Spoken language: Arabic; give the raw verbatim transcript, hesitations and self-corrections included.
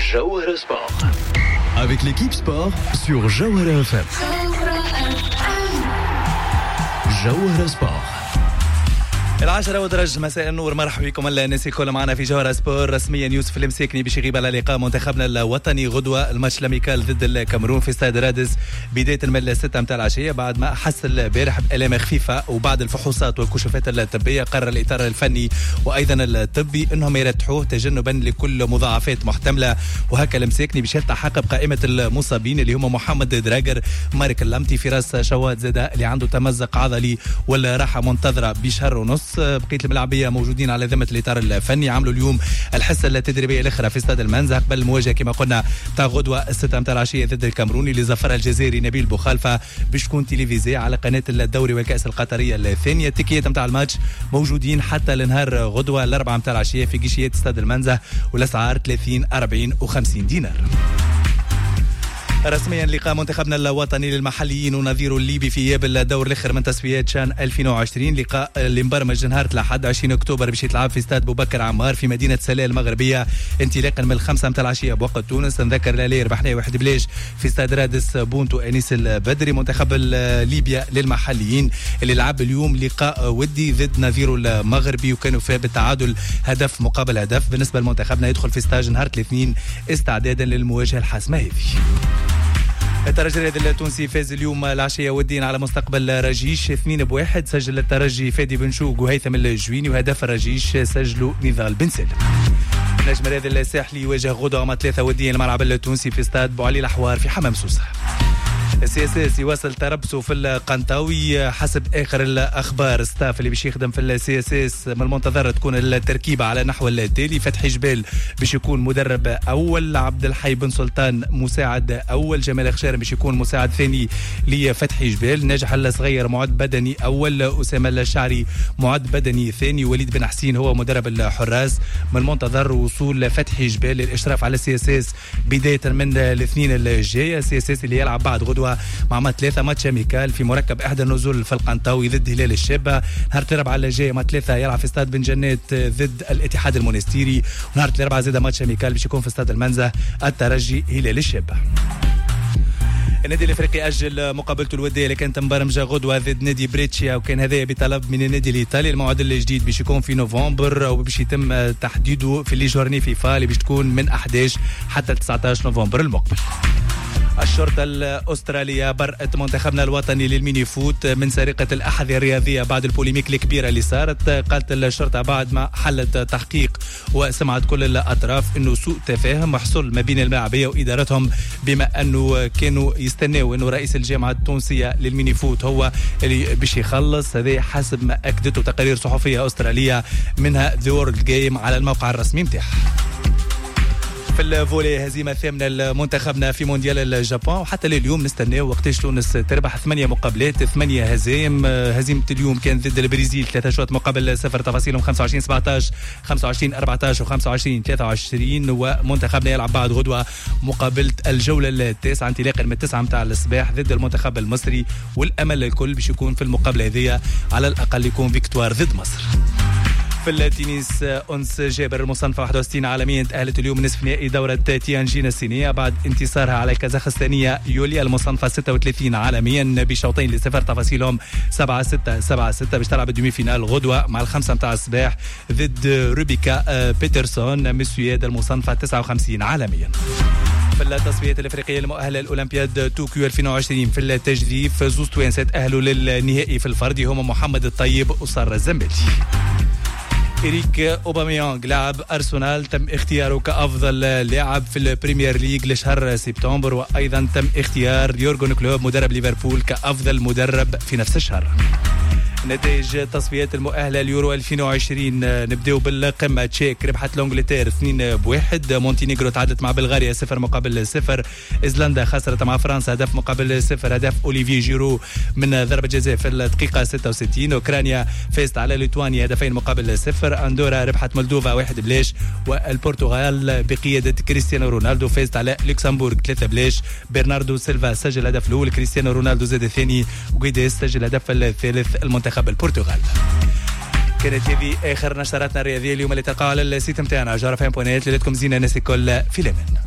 Jawhara Sport. Avec l'équipe sport sur Jawhara F M. Jawhara Sport. العشرة ودرج مساء النور، مرحبا بكم الناس الكل معنا في جوهرة سبور. رسميا يوسف المساكني باش يغيب على لقاء منتخبنا الوطني غدوة الماتش لاميكال ضد الكاميرون في استاد رادس بداية من الستة متاع العشية، بعد ما حس البارح بآلام خفيفة وبعد الفحوصات والكشوفات الطبية قرر الإطار الفني وأيضا الطبي أنهم يرتحوه تجنبا لكل مضاعفات محتملة. وهكا المساكني باش يلتحق بقائمة المصابين اللي هم محمد دراجر، مارك اللمتي، فراس شواد زاده اللي عنده تمزق عضلي والراحة منتظرة بشهر ونص. بقيه الملاعبيه موجودين على ذمه الاطار الفني، عملوا اليوم الحصه التدريبيه الاخرى في استاد المنزه قبل المواجهه كما قلنا تاع غدوه الستة متاع العشيه ضد الكاميروني اللي زفرها الجزائري نبيل بوخالفه باش تكون تلفزيونيه على قناه الدوري والكاس القطريه الثانيه. التيكيات متاع الماتش موجودين حتى لنهار غدوه الاربعه متاع العشيه في جيشيات استاد المنزه، والاسعار ثلاثين أربعين وخمسين دينار. رسميا لقاء منتخبنا الوطني للمحليين ونظيره الليبي في اياب الدور الاخر من تصفيات شان ألفين وعشرين، لقاء اللي مبرمج نهار الاحد عشرين اكتوبر باش يتلعب في استاد بوبكر عمار في مدينه سلال المغربيه انطلاقا من الخمسة متاع العشيه بوقت تونس. نذكر الالي ربحنا واحد بلاش في استاد رادس بونتو انيس البدري. منتخب ليبيا للمحليين اللي لعب اليوم لقاء ودي ضد نظيره المغربي وكانوا فيه بالتعادل هدف مقابل هدف. بالنسبه لمنتخبنا يدخل في ستاج نهار الاثنين استعدادا للمواجهه الحاسمه هذه. الترجي الرياضي التونسي فاز اليوم العشية وديا على مستقبل رجيش اثنين بواحد. سجل الترجي فادي بن شوق وهيثم الجويني، وهدف الرجيش سجلوا نضال بن سالم. النجم الرياضي الساحلي يواجه غدوة مع ثلاثة وديا الملعب التونسي في استاد بوعلي الحوار في حمام سوسة. السي اس اس يواصل تربصه في القنطاوي حسب اخر الاخبار. ستاف اللي باش يخدم في السي اس اس من المنتظر تكون التركيبه على نحو التالي: فتحي جبال باش يكون مدرب اول، عبد الحي بن سلطان مساعد اول، جمال خشارم باش يكون مساعد ثاني لفتحي جبال، ناجح الصغير معد بدني اول، اسامه الشعري معد بدني ثاني، وليد بن حسين هو مدرب الحراس. من المنتظر وصول فتحي جبال للاشراف على السي اس اس بدايه من الاثنين الجاي. السي اس اس اللي يلعب بعد غدوه مع ثلاثة ماتش اميكال في مركب احدى النزول في القنطاوي ضد هلال الشابه. نهار الاربعاء الجاي مع ثلاثة يلعب في استاد بن جنات ضد الاتحاد المونستيري، ونهار الاربعاء زاد ماتش اميكال باش يكون في استاد المنزه الترجي هلال الشابه. النادي الافريقي اجل مقابلته الوديه اللي كانت مبرمجه غدوه ضد نادي بريتشيا، وكان هذا بطلب من النادي الايطالي. الموعد الجديد باش يكون في نوفمبر وباش يتم تحديده في لي جورني فيفا اللي باش تكون من أحد عشر حتى تسعة عشر نوفمبر المقبل. الشرطة الأسترالية برأت منتخبنا الوطني للميني فوت من سرقة الأحذية الرياضية بعد البوليميك الكبيرة اللي صارت. قالت الشرطة بعد ما حلت تحقيق وسمعت كل الأطراف أنه سوء تفاهم حصل ما بين الملاعبية وإدارتهم، بما أنه كانوا يستناوا أنه رئيس الجامعة التونسية للميني فوت هو اللي باش يخلص. هذا حسب ما أكدته تقارير صحفية أسترالية منها The World Game على الموقع الرسمي متاعها. في الفولي هزيمة ثامنة لمنتخبنا في مونديال اليابان، وحتى اليوم نستناو وقتاش تونس تربح ثمانية مقابلات ثمانية هزايم. هزيمة اليوم كان ضد البرازيل ثلاثة شوط مقابل صفر، تفاصيلهم خمسة وعشرين سبعطاش خمسة وعشرين أربعطاش وخمسة وعشرين ثلاثة وعشرين. ومنتخبنا يلعب بعد غدوة مقابلة الجولة التاسعة انطلاقا من التسعة متاع الصباح ضد المنتخب المصري، والأمل الكل باش يكون في المقابلة هذه على الأقل يكون فيكتوار ضد مصر. في التنس أنس جابر المصنفة واحد وستين عالميا تأهلت اليوم نصف نهائي دورة تيانجين الصينية بعد انتصارها على الكازاخستانية يوليا المصنفة ستة وثلاثين عالميا بشوطين لصفر، تفاصيلهم سبعة ستة سبعة ستة. باش تلعب الدومي فينال غدوة مع الخمسة متاع الصباح ضد روبيكا بيترسون من السويد المصنفة تسعة وخمسين عالميا. في التصفيات الافريقيه المؤهله لاولمبياد طوكيو ألفين وعشرين في التجديف زوز توانسه تاهلوا للنهائي في الفردي هما محمد الطيب وسارة الزنبلي. إريك أوباميانغ لاعب أرسنال تم اختياره كأفضل لاعب في البريمير ليج لشهر سبتمبر، وأيضا تم اختيار يورغن كلوب مدرب ليفربول كأفضل مدرب في نفس الشهر. نتائج تصفيات المؤهلة اليورو ألفين وعشرين نبداو بالقمة. تشيك ربحت لانجلتير اثنين بواحد، مونتينيغرو تعادلت مع بلغاريا صفر مقابل صفر، ايسلندا خسرت مع فرنسا هدف مقابل صفر، هدف اوليفي جيرو من ضربة جزاء في الدقيقة ستة وستين. اوكرانيا فازت على ليتوانيا هدفين مقابل صفر، اندورا ربحت مولدوفا واحد بلاش، والبرتغال بقيادة كريستيانو رونالدو فازت على لوكسمبورغ ثلاثة بلاش. برناردو سيلفا سجل الهدف الاول، كريستيانو رونالدو زاد الثاني، وغيديس سجل الهدف الثالث المنتخب البرتغال. كانت هذه اخر نشراتنا الرياضيه اليوم اللي تلقاها على السيت نتاعنا جارة فهم بوينات. ليلتكم زينه ناس الكل في الامان.